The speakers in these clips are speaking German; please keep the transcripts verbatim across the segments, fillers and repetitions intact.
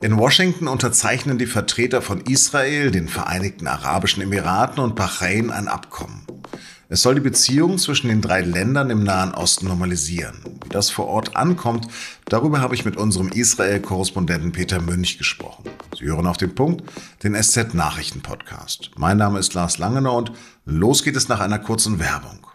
In Washington unterzeichnen die Vertreter von Israel, den Vereinigten Arabischen Emiraten und Bahrain ein Abkommen. Es soll die Beziehungen zwischen den drei Ländern im Nahen Osten normalisieren. Wie das vor Ort ankommt, darüber habe ich mit unserem Israel-Korrespondenten Peter Münch gesprochen. Sie hören auf den Punkt, den S Z-Nachrichten-Podcast. Mein Name ist Lars Langener und los geht es nach einer kurzen Werbung.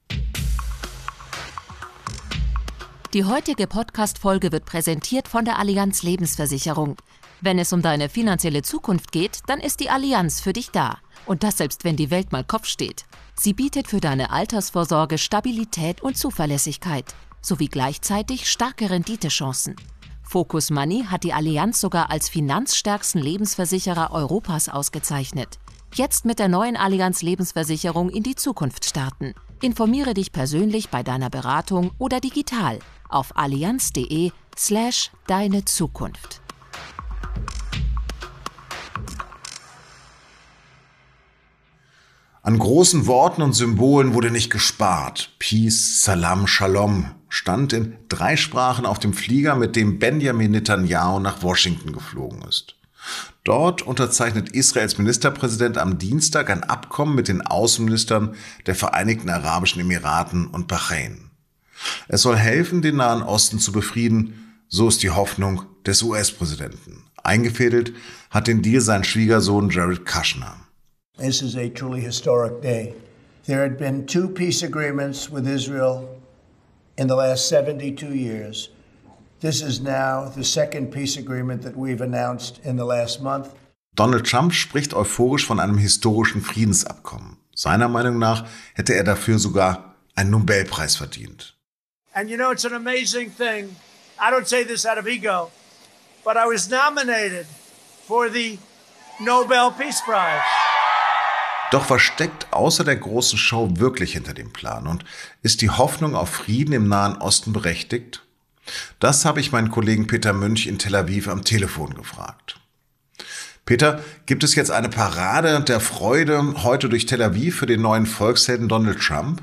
Die heutige Podcast-Folge wird präsentiert von der Allianz Lebensversicherung. Wenn es um deine finanzielle Zukunft geht, dann ist die Allianz für dich da. Und das selbst, wenn die Welt mal Kopf steht. Sie bietet für deine Altersvorsorge Stabilität und Zuverlässigkeit, sowie gleichzeitig starke Renditechancen. Focus Money hat die Allianz sogar als finanzstärksten Lebensversicherer Europas ausgezeichnet. Jetzt mit der neuen Allianz Lebensversicherung in die Zukunft starten. Informiere dich persönlich bei deiner Beratung oder digital auf allianz.de slash deine Zukunft. An großen Worten und Symbolen wurde nicht gespart. Peace, Salam, Shalom stand in drei Sprachen auf dem Flieger, mit dem Benjamin Netanyahu nach Washington geflogen ist. Dort unterzeichnet Israels Ministerpräsident am Dienstag ein Abkommen mit den Außenministern der Vereinigten Arabischen Emiraten und Bahrain. Es soll helfen, den Nahen Osten zu befrieden, so ist die Hoffnung des U S-Präsidenten. Eingefädelt hat den Deal sein Schwiegersohn Jared Kushner. This is a truly historic day. There had been two peace agreements with Israel in the last seventy-two years. This is now the second peace agreement that we've announced in the last month. Donald Trump spricht euphorisch von einem historischen Friedensabkommen. Seiner Meinung nach hätte er dafür sogar einen Nobelpreis verdient. And you know, it's an amazing thing. I don't say this out of ego, but I was nominated for the Nobel Peace Prize. Doch was steckt außer der großen Show wirklich hinter dem Plan? Und ist die Hoffnung auf Frieden im Nahen Osten berechtigt? Das habe ich meinen Kollegen Peter Münch in Tel Aviv am Telefon gefragt. Peter, gibt es jetzt eine Parade der Freude heute durch Tel Aviv für den neuen Volkshelden Donald Trump?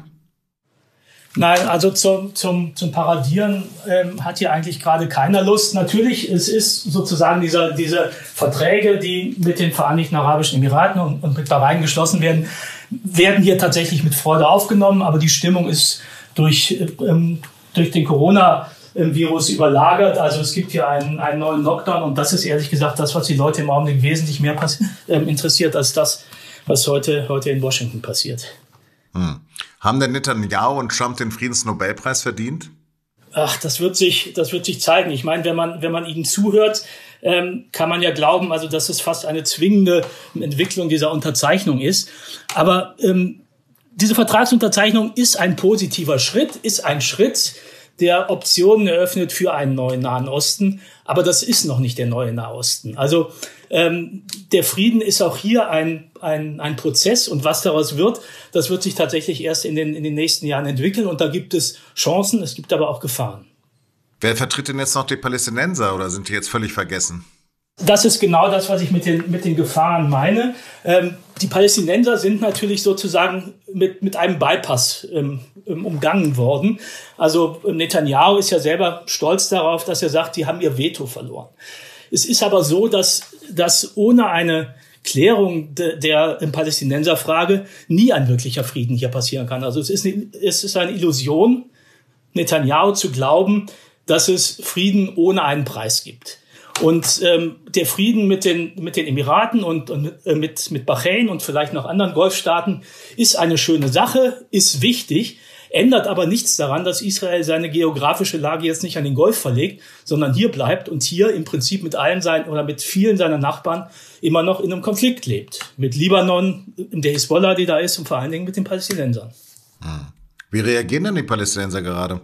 Nein, also zum, zum, zum Paradieren ähm, hat hier eigentlich gerade keiner Lust. Natürlich, es ist sozusagen dieser, diese Verträge, die mit den Vereinigten Arabischen Emiraten und, und mit Bahrain geschlossen werden, werden hier tatsächlich mit Freude aufgenommen. Aber die Stimmung ist durch, ähm, durch den Corona-Virus überlagert. Also es gibt hier einen, einen neuen Lockdown und das ist ehrlich gesagt das, was die Leute im Augenblick wesentlich mehr pass- äh, interessiert als das, was heute, heute in Washington passiert. Hm. Haben denn Netanyahu und Trump den Friedensnobelpreis verdient? Ach, das wird sich, das wird sich zeigen. Ich meine, wenn man, wenn man ihnen zuhört, ähm, kann man ja glauben, also, dass es fast eine zwingende Entwicklung dieser Unterzeichnung ist. Aber ähm, diese Vertragsunterzeichnung ist ein positiver Schritt, ist ein Schritt, der Optionen eröffnet für einen neuen Nahen Osten. Aber das ist noch nicht der neue Nahe Osten. Also ähm, der Frieden ist auch hier ein, ein, ein Prozess. Und was daraus wird, das wird sich tatsächlich erst in den, in den nächsten Jahren entwickeln. Und da gibt es Chancen, es gibt aber auch Gefahren. Wer vertritt denn jetzt noch die Palästinenser oder sind die jetzt völlig vergessen? Das ist genau das, was ich mit den, mit den Gefahren meine. Ähm, die Palästinenser sind natürlich sozusagen mit, mit einem Bypass ähm, umgangen worden. Also Netanyahu ist ja selber stolz darauf, dass er sagt, die haben ihr Veto verloren. Es ist aber so, dass, dass ohne eine Klärung de, der Palästinenserfrage nie ein wirklicher Frieden hier passieren kann. Also es ist, es ist eine Illusion, Netanyahu zu glauben, dass es Frieden ohne einen Preis gibt. Und ähm, der Frieden mit den mit den Emiraten und, und äh, mit mit Bahrain und vielleicht noch anderen Golfstaaten ist eine schöne Sache, ist wichtig, ändert aber nichts daran, dass Israel seine geografische Lage jetzt nicht an den Golf verlegt, sondern hier bleibt und hier im Prinzip mit allen seinen oder mit vielen seiner Nachbarn immer noch in einem Konflikt lebt. Mit Libanon, der Hisbollah, die da ist, und vor allen Dingen mit den Palästinensern. Hm. Wie reagieren denn die Palästinenser gerade?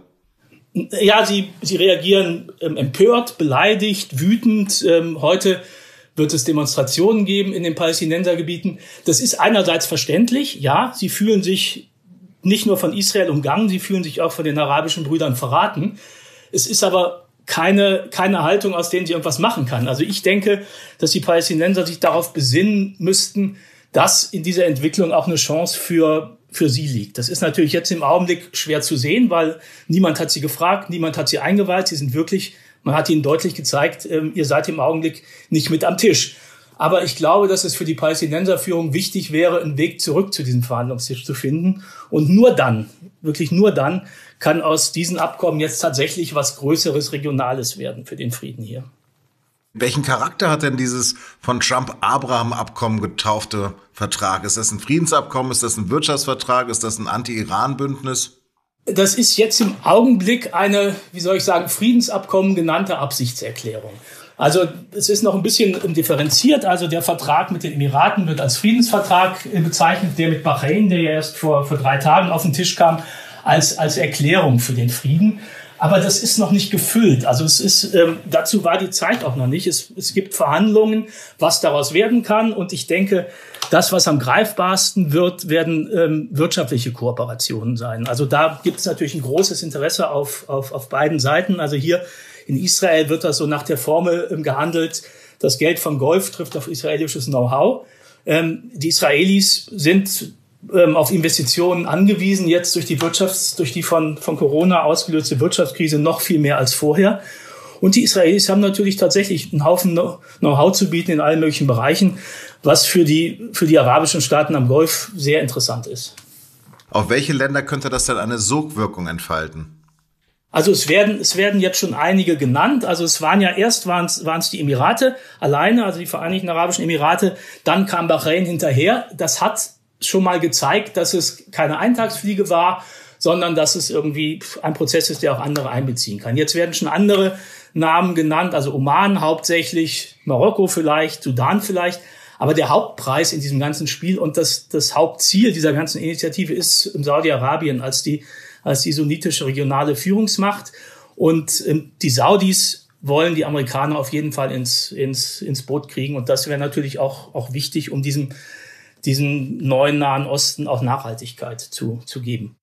Ja, sie, sie reagieren ähm, empört, beleidigt, wütend. Ähm, heute wird es Demonstrationen geben in den Palästinensergebieten. Das ist einerseits verständlich. Ja, sie fühlen sich nicht nur von Israel umgangen, sie fühlen sich auch von den arabischen Brüdern verraten. Es ist aber keine, keine Haltung, aus der sie irgendwas machen kann. Also ich denke, dass die Palästinenser sich darauf besinnen müssten, dass in dieser Entwicklung auch eine Chance für für sie liegt. Das ist natürlich jetzt im Augenblick schwer zu sehen, weil niemand hat sie gefragt, niemand hat sie eingeweiht. Sie sind wirklich Man hat ihnen deutlich gezeigt, ähm, ihr seid im Augenblick nicht mit am Tisch. Aber ich glaube, dass es für die Palästinenserführung wichtig wäre, einen Weg zurück zu diesem Verhandlungstisch zu finden. Und nur dann, wirklich nur dann, kann aus diesen Abkommen jetzt tatsächlich was Größeres, Regionales werden für den Frieden hier. Welchen Charakter hat denn dieses von Trump-Abraham-Abkommen getaufte Vertrag? Ist das ein Friedensabkommen? Ist das ein Wirtschaftsvertrag? Ist das ein Anti-Iran-Bündnis? Das ist jetzt im Augenblick eine, wie soll ich sagen, Friedensabkommen genannte Absichtserklärung. Also es ist noch ein bisschen differenziert. Also der Vertrag mit den Emiraten wird als Friedensvertrag bezeichnet, der mit Bahrain, der ja erst vor, vor drei Tagen auf den Tisch kam, als, als Erklärung für den Frieden. Aber das ist noch nicht gefüllt. Also es ist, ähm, dazu war die Zeit auch noch nicht. Es, es gibt Verhandlungen, was daraus werden kann. Und ich denke, das, was am greifbarsten wird, werden ähm, wirtschaftliche Kooperationen sein. Also da gibt es natürlich ein großes Interesse auf, auf, auf beiden Seiten. Also hier in Israel wird das so nach der Formel ähm, gehandelt, das Geld vom Golf trifft auf israelisches Know-how. Ähm, die Israelis sind ähm, auf Investitionen angewiesen, jetzt durch die Wirtschafts-, durch die von, von Corona ausgelöste Wirtschaftskrise noch viel mehr als vorher. Und die Israelis haben natürlich tatsächlich einen Haufen Know-how zu bieten in allen möglichen Bereichen, was für die, für die arabischen Staaten am Golf sehr interessant ist. Auf welche Länder könnte das dann eine Sogwirkung entfalten? Also es werden, es werden jetzt schon einige genannt. Also es waren ja erst waren es, waren es die Emirate alleine, also die Vereinigten Arabischen Emirate. Dann kam Bahrain hinterher. Das hat schon mal gezeigt, dass es keine Eintagsfliege war, sondern dass es irgendwie ein Prozess ist, der auch andere einbeziehen kann. Jetzt werden schon andere Namen genannt, also Oman hauptsächlich, Marokko vielleicht, Sudan vielleicht. Aber der Hauptpreis in diesem ganzen Spiel und das, das Hauptziel dieser ganzen Initiative ist Saudi-Arabien als die, als die sunnitische regionale Führungsmacht. Und ähm, die Saudis wollen die Amerikaner auf jeden Fall ins, ins, ins Boot kriegen. Und das wäre natürlich auch, auch wichtig, um diesem, diesem neuen Nahen Osten auch Nachhaltigkeit zu, zu geben.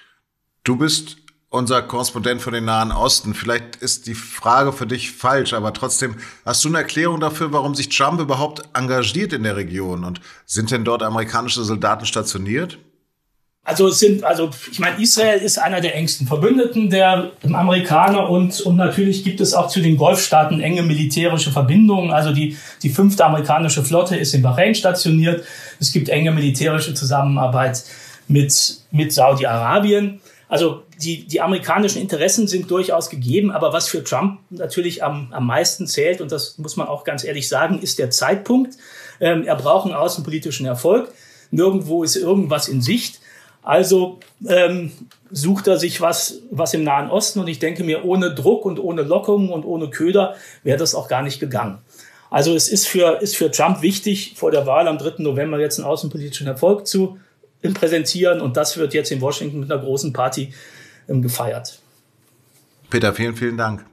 Du bist unser Korrespondent für den Nahen Osten. Vielleicht ist die Frage für dich falsch, aber trotzdem, hast du eine Erklärung dafür, warum sich Trump überhaupt engagiert in der Region? Und sind denn dort amerikanische Soldaten stationiert? Also es sind, also ich meine, Israel ist einer der engsten Verbündeten der Amerikaner und, und natürlich gibt es auch zu den Golfstaaten enge militärische Verbindungen. Also die, die fünfte amerikanische Flotte ist in Bahrain stationiert. Es gibt enge militärische Zusammenarbeit mit, mit Saudi-Arabien. Also die, die amerikanischen Interessen sind durchaus gegeben, aber was für Trump natürlich am, am meisten zählt, und das muss man auch ganz ehrlich sagen, ist der Zeitpunkt. Ähm, er braucht einen außenpolitischen Erfolg. Nirgendwo ist irgendwas in Sicht. Also ähm, sucht er sich was, was im Nahen Osten. Und ich denke mir, ohne Druck und ohne Lockungen und ohne Köder wäre das auch gar nicht gegangen. Also es ist für, ist für Trump wichtig, vor der Wahl am dritten November jetzt einen außenpolitischen Erfolg zu präsentieren. Und das wird jetzt in Washington mit einer großen Party ähm, gefeiert. Peter, vielen, vielen Dank.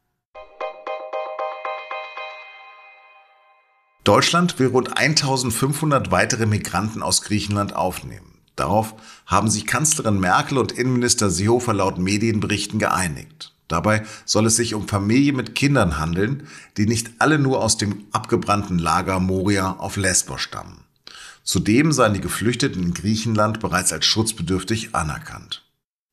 Deutschland will rund eintausendfünfhundert weitere Migranten aus Griechenland aufnehmen. Darauf haben sich Kanzlerin Merkel und Innenminister Seehofer laut Medienberichten geeinigt. Dabei soll es sich um Familien mit Kindern handeln, die nicht alle nur aus dem abgebrannten Lager Moria auf Lesbos stammen. Zudem seien die Geflüchteten in Griechenland bereits als schutzbedürftig anerkannt.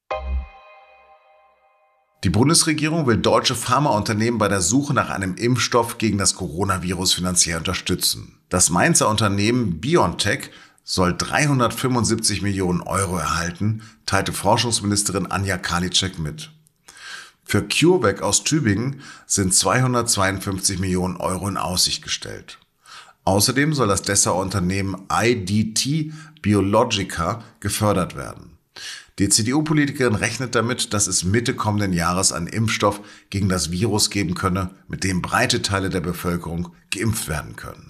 Die Bundesregierung will deutsche Pharmaunternehmen bei der Suche nach einem Impfstoff gegen das Coronavirus finanziell unterstützen. Das Mainzer Unternehmen BioNTech soll dreihundertfünfundsiebzig Millionen Euro erhalten, teilte Forschungsministerin Anja Karliczek mit. Für CureVac aus Tübingen sind zweihundertzweiundfünfzig Millionen Euro in Aussicht gestellt. Außerdem soll das Dessauer Unternehmen I D T Biologica gefördert werden. Die C D U-Politikerin rechnet damit, dass es Mitte kommenden Jahres einen Impfstoff gegen das Virus geben könne, mit dem breite Teile der Bevölkerung geimpft werden können.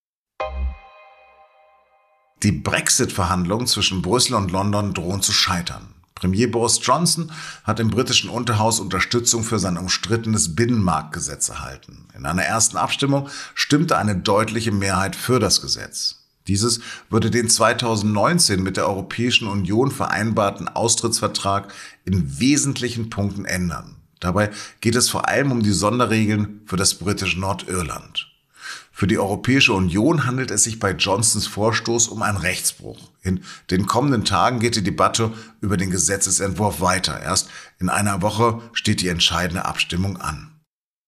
Die Brexit-Verhandlungen zwischen Brüssel und London drohen zu scheitern. Premier Boris Johnson hat im britischen Unterhaus Unterstützung für sein umstrittenes Binnenmarktgesetz erhalten. In einer ersten Abstimmung stimmte eine deutliche Mehrheit für das Gesetz. Dieses würde den zweitausendneunzehn mit der Europäischen Union vereinbarten Austrittsvertrag in wesentlichen Punkten ändern. Dabei geht es vor allem um die Sonderregeln für das britische Nordirland. Für die Europäische Union handelt es sich bei Johnsons Vorstoß um einen Rechtsbruch. In den kommenden Tagen geht die Debatte über den Gesetzesentwurf weiter. Erst in einer Woche steht die entscheidende Abstimmung an.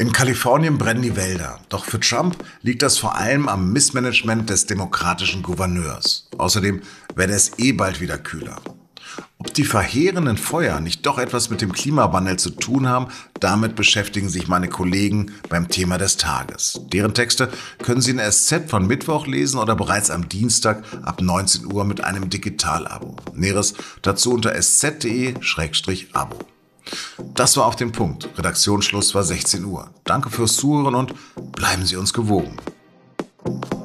In Kalifornien brennen die Wälder. Doch für Trump liegt das vor allem am Missmanagement des demokratischen Gouverneurs. Außerdem werde es eh bald wieder kühler. Ob die verheerenden Feuer nicht doch etwas mit dem Klimawandel zu tun haben, damit beschäftigen sich meine Kollegen beim Thema des Tages. Deren Texte können Sie in der S Z von Mittwoch lesen oder bereits am Dienstag ab neunzehn Uhr mit einem Digital-Abo. Näheres dazu unter s z punkt de Schrägstrich abo. Das war Auf den Punkt. Redaktionsschluss war sechzehn Uhr. Danke fürs Zuhören und bleiben Sie uns gewogen.